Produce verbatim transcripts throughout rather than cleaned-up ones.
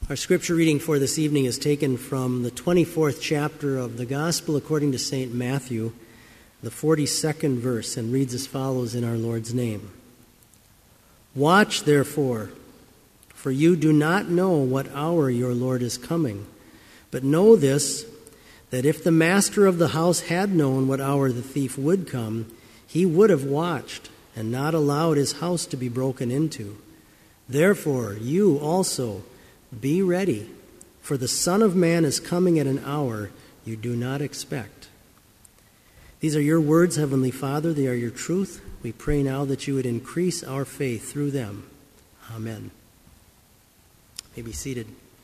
Our scripture reading for this evening is taken from the twenty-fourth chapter of the Gospel according to Saint Matthew, the forty-second verse, and reads as follows in our Lord's name. Watch, therefore, for you do not know what hour your Lord is coming. But know this, that if the master of the house had known what hour the thief would come, he would have watched and not allowed his house to be broken into. Therefore, you also be ready, for the Son of Man is coming at an hour you do not expect. These are your words, Heavenly Father. They are your truth. We pray now that you would increase our faith through them. Amen. You may be seated.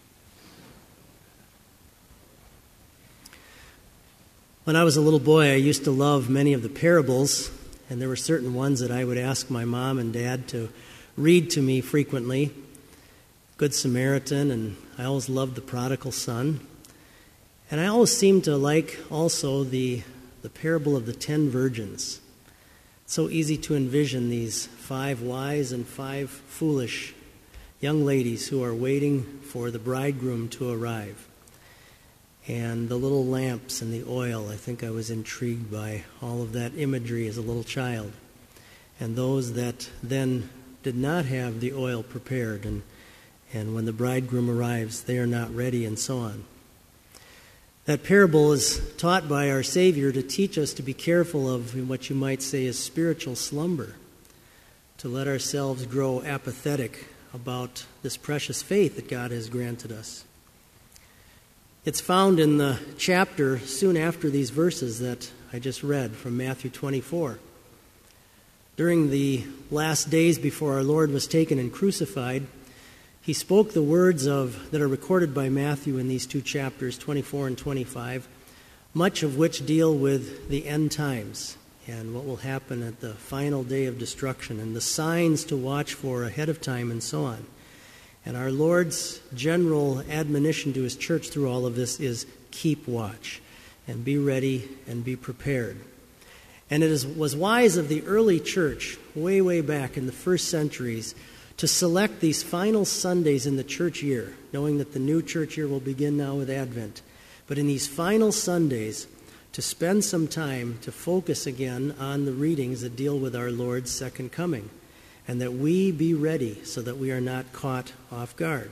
When I was a little boy, I used to love many of the parables, and there were certain ones that I would ask my mom and dad to read to me frequently. Good Samaritan, and I always loved the prodigal son. And I always seemed to like also the, the parable of the ten virgins. It's so easy to envision these five wise and five foolish young ladies who are waiting for the bridegroom to arrive. And the little lamps and the oil, I think I was intrigued by all of that imagery as a little child. And those that then did not have the oil prepared, and And when the bridegroom arrives, they are not ready, and so on. That parable is taught by our Savior to teach us to be careful of what you might say is spiritual slumber, to let ourselves grow apathetic about this precious faith that God has granted us. It's found in the chapter soon after these verses that I just read from Matthew twenty-four. During the last days before our Lord was taken and crucified, He spoke the words of that are recorded by Matthew in these two chapters, twenty-four and twenty-five, much of which deal with the end times and what will happen at the final day of destruction and the signs to watch for ahead of time and so on. And our Lord's general admonition to His church through all of this is keep watch and be ready and be prepared. And it is, was wise of the early church, way, way back in the first centuries, to select these final Sundays in the church year, knowing that the new church year will begin now with Advent. But in these final Sundays, to spend some time to focus again on the readings that deal with our Lord's second coming, and that we be ready so that we are not caught off guard.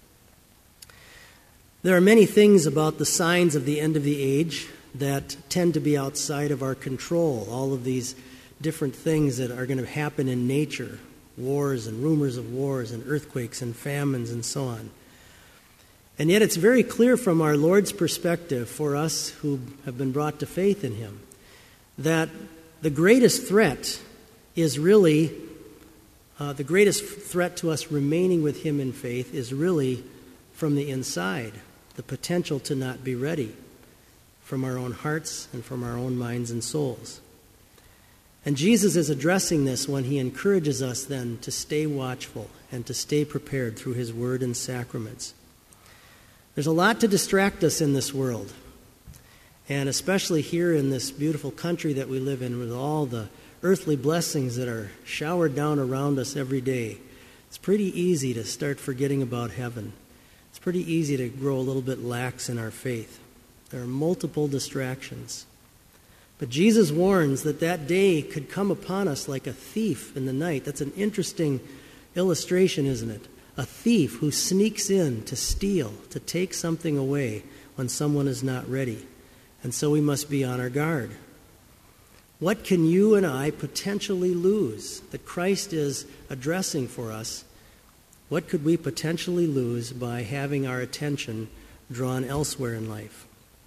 There are many things about the signs of the end of the age that tend to be outside of our control, all of these different things that are going to happen in nature, wars and rumors of wars and earthquakes and famines and so on. And yet it's very clear from our Lord's perspective for us who have been brought to faith in Him that the greatest threat is really, uh, the greatest threat to us remaining with Him in faith is really from the inside, the potential to not be ready from our own hearts and from our own minds and souls. And Jesus is addressing this when He encourages us then to stay watchful and to stay prepared through His word and sacraments. There's a lot to distract us in this world, and especially here in this beautiful country that we live in with all the earthly blessings that are showered down around us every day. It's pretty easy to start forgetting about heaven. It's pretty easy to grow a little bit lax in our faith. There are multiple distractions. But Jesus warns that that day could come upon us like a thief in the night. That's an interesting illustration, isn't it? A thief who sneaks in to steal, to take something away when someone is not ready. And so we must be on our guard. What can you and I potentially lose that Christ is addressing for us? What could we potentially lose by having our attention drawn elsewhere in life?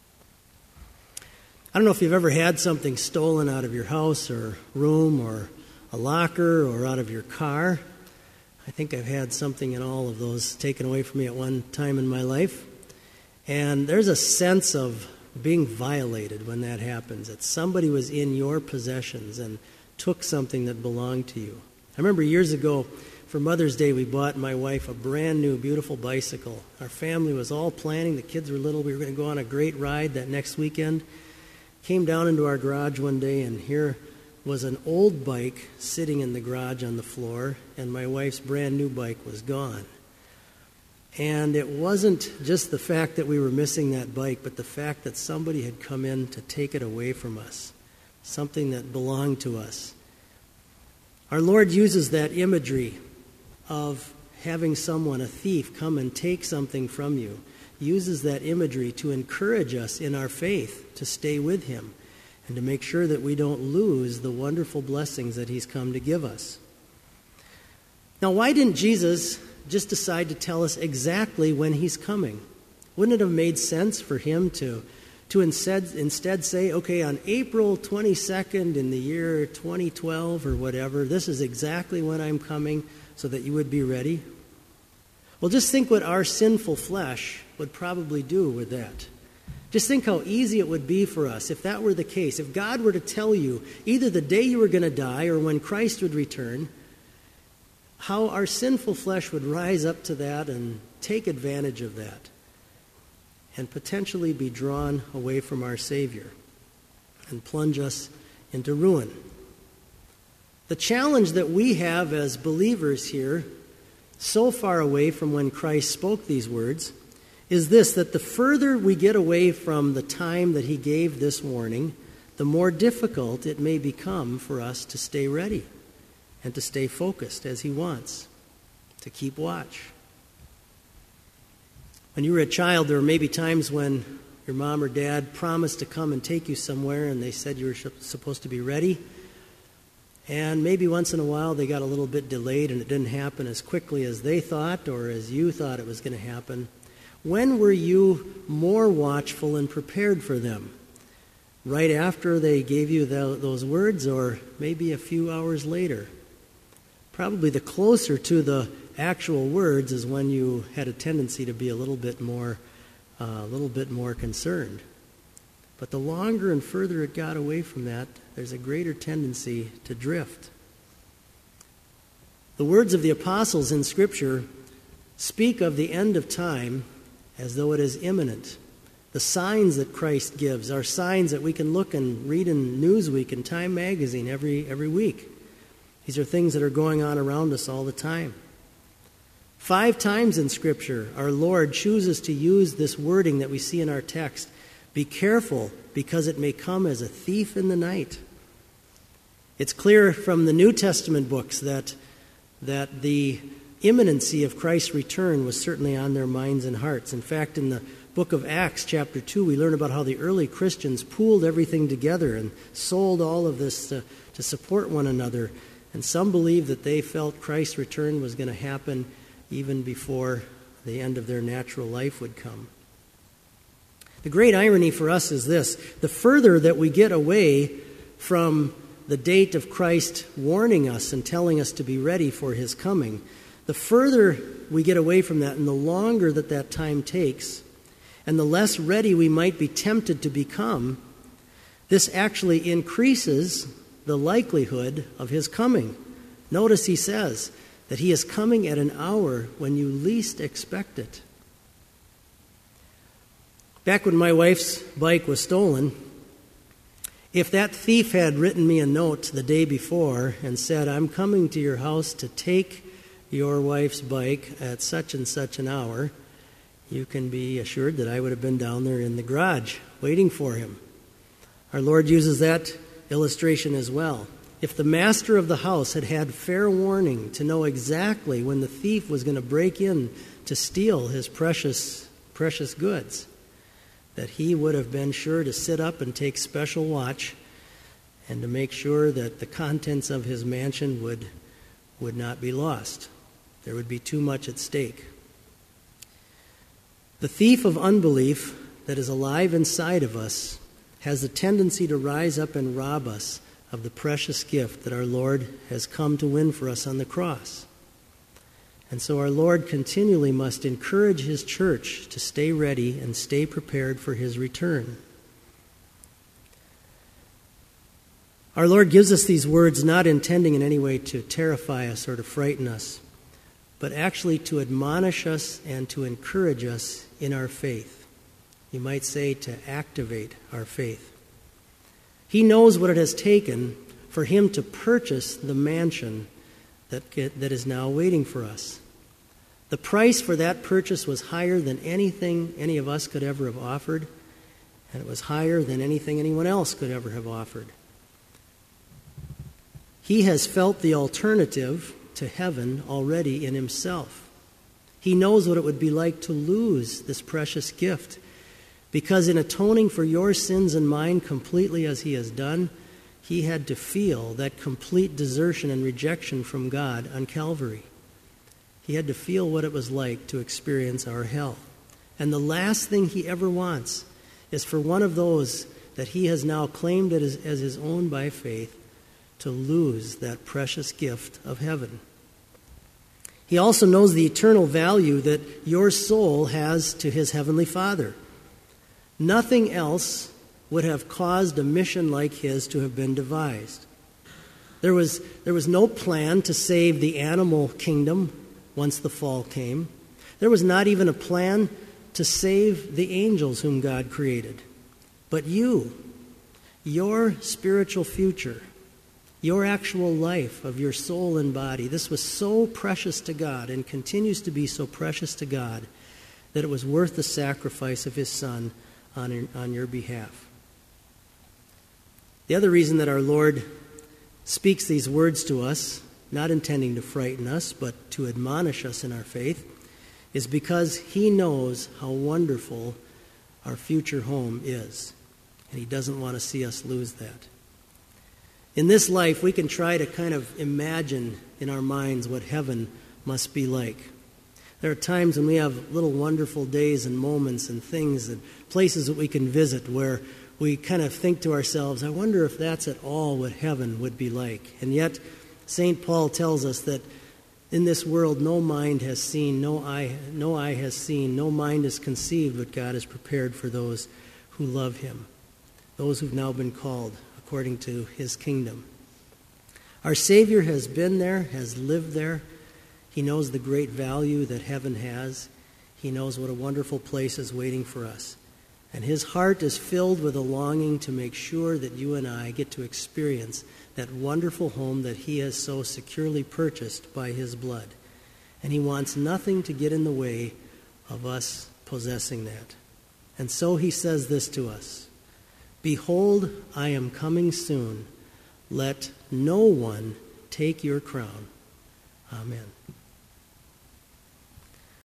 I don't know if you've ever had something stolen out of your house or room or a locker or out of your car. I think I've had something in all of those taken away from me at one time in my life. And there's a sense of being violated when that happens, that somebody was in your possessions and took something that belonged to you. I remember years ago, for Mother's Day, we bought my wife a brand new, beautiful bicycle. Our family was all planning. The kids were little. We were going to go on a great ride that next weekend. Came down into our garage one day, and here was an old bike sitting in the garage on the floor, and my wife's brand new bike was gone. And it wasn't just the fact that we were missing that bike, but the fact that somebody had come in to take it away from us, something that belonged to us. Our Lord uses that imagery of having someone, a thief, come and take something from you, uses that imagery to encourage us in our faith to stay with him and to make sure that we don't lose the wonderful blessings that he's come to give us. Now, why didn't Jesus just decide to tell us exactly when he's coming? Wouldn't it have made sense for him to, to instead, instead say, okay, on April twenty-second in the year twenty twelve or whatever, this is exactly when I'm coming, so that you would be ready? Well, just think what our sinful flesh would probably do with that. Just think how easy it would be for us if that were the case. If God were to tell you either the day you were going to die or when Christ would return, how our sinful flesh would rise up to that and take advantage of that and potentially be drawn away from our Savior and plunge us into ruin. The challenge that we have as believers here, so far away from when Christ spoke these words, is this, that the further we get away from the time that he gave this warning, the more difficult it may become for us to stay ready and to stay focused as he wants, to keep watch. When you were a child, there were maybe times when your mom or dad promised to come and take you somewhere and they said you were supposed to be ready. And maybe once in a while they got a little bit delayed and it didn't happen as quickly as they thought or as you thought it was going to happen. When were you more watchful and prepared for them? Right after they gave you the, those words, or maybe a few hours later? Probably the closer to the actual words is when you had a tendency to be a little bit more, uh, a little bit more concerned. But the longer and further it got away from that, there's a greater tendency to drift. The words of the apostles in Scripture speak of the end of time as though it is imminent. The signs that Christ gives are signs that we can look and read in Newsweek and Time magazine every, every week. These are things that are going on around us all the time. Five times in Scripture, our Lord chooses to use this wording that we see in our text. Be careful, because it may come as a thief in the night. It's clear from the New Testament books that, that the imminency of Christ's return was certainly on their minds and hearts. In fact, in the book of Acts, chapter two, we learn about how the early Christians pooled everything together and sold all of this to, to support one another. And some believe that they felt Christ's return was going to happen even before the end of their natural life would come. The great irony for us is this: the further that we get away from the date of Christ warning us and telling us to be ready for his coming, the further we get away from that and the longer that that time takes, and the less ready we might be tempted to become, this actually increases the likelihood of his coming. Notice he says that he is coming at an hour when you least expect it. Back when my wife's bike was stolen, if that thief had written me a note the day before and said, I'm coming to your house to take your wife's bike at such and such an hour, you can be assured that I would have been down there in the garage waiting for him. Our Lord uses that illustration as well. If the master of the house had had fair warning to know exactly when the thief was going to break in to steal his precious, precious goods, that he would have been sure to sit up and take special watch and to make sure that the contents of his mansion would, would not be lost. There would be too much at stake. The thief of unbelief that is alive inside of us has a tendency to rise up and rob us of the precious gift that our Lord has come to win for us on the cross. And so our Lord continually must encourage his church to stay ready and stay prepared for his return. Our Lord gives us these words not intending in any way to terrify us or to frighten us, but actually to admonish us and to encourage us in our faith. You might say to activate our faith. He knows what it has taken for him to purchase the mansion that, get, that is now waiting for us. The price for that purchase was higher than anything any of us could ever have offered, and it was higher than anything anyone else could ever have offered. He has felt the alternative to heaven already in himself. He knows what it would be like to lose this precious gift, because in atoning for your sins and mine completely as he has done, he had to feel that complete desertion and rejection from God on Calvary. He had to feel what it was like to experience our hell. And the last thing he ever wants is for one of those that he has now claimed as, as his own by faith to lose that precious gift of heaven. He also knows the eternal value that your soul has to his heavenly Father. Nothing else would have caused a mission like his to have been devised. There was, there was no plan to save the animal kingdom once the fall came. There was not even a plan to save the angels whom God created. But you, your spiritual future, your actual life of your soul and body, this was so precious to God and continues to be so precious to God that it was worth the sacrifice of his Son on, on your behalf. The other reason that our Lord speaks these words to us, not intending to frighten us, but to admonish us in our faith, is because he knows how wonderful our future home is, and he doesn't want to see us lose that. In this life, we can try to kind of imagine in our minds what heaven must be like. There are times when we have little wonderful days and moments and things and places that we can visit where we kind of think to ourselves, I wonder if that's at all what heaven would be like. And yet, Saint Paul tells us that in this world no mind has seen, no eye, no eye has seen, no mind has conceived what God has prepared for those who love him, those who've now been called according to his kingdom. Our Savior has been there, has lived there. He knows the great value that heaven has. He knows what a wonderful place is waiting for us. And his heart is filled with a longing to make sure that you and I get to experience that wonderful home that he has so securely purchased by his blood. And he wants nothing to get in the way of us possessing that. And so he says this to us, Behold, I am coming soon. Let no one take your crown. Amen.